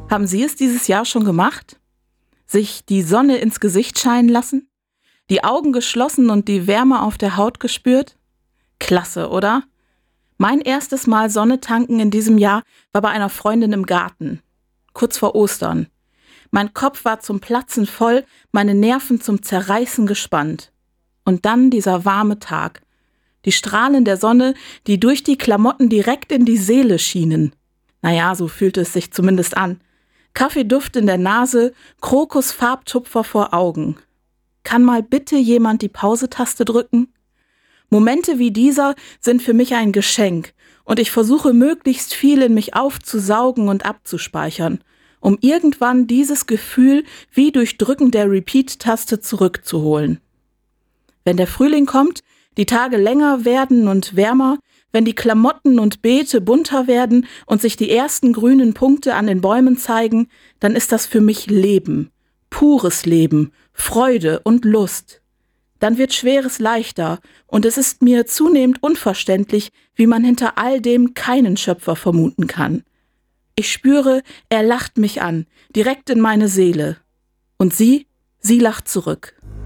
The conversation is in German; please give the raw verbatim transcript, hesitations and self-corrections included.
Haben Sie es dieses Jahr schon gemacht? Sich die Sonne ins Gesicht scheinen lassen? Die Augen geschlossen und die Wärme auf der Haut gespürt? Klasse, oder? Mein erstes Mal Sonne tanken in diesem Jahr war bei einer Freundin im Garten, kurz vor Ostern. Mein Kopf war zum Platzen voll, meine Nerven zum Zerreißen gespannt. Und dann dieser warme Tag. Die Strahlen der Sonne, die durch die Klamotten direkt in die Seele schienen. Naja, so fühlte es sich zumindest an. Kaffeeduft in der Nase, Krokusfarbtupfer vor Augen. Kann mal bitte jemand die Pause-Taste drücken? Momente wie dieser sind für mich ein Geschenk und ich versuche möglichst viel in mich aufzusaugen und abzuspeichern, um irgendwann dieses Gefühl wie durch Drücken der Repeat-Taste zurückzuholen. Wenn der Frühling kommt, die Tage länger werden und wärmer, wenn die Klamotten und Beete bunter werden und sich die ersten grünen Punkte an den Bäumen zeigen, dann ist das für mich Leben, pures Leben, Freude und Lust. Dann wird Schweres leichter und es ist mir zunehmend unverständlich, wie man hinter all dem keinen Schöpfer vermuten kann. Ich spüre, er lacht mich an, direkt in meine Seele. Und sie, sie lacht zurück.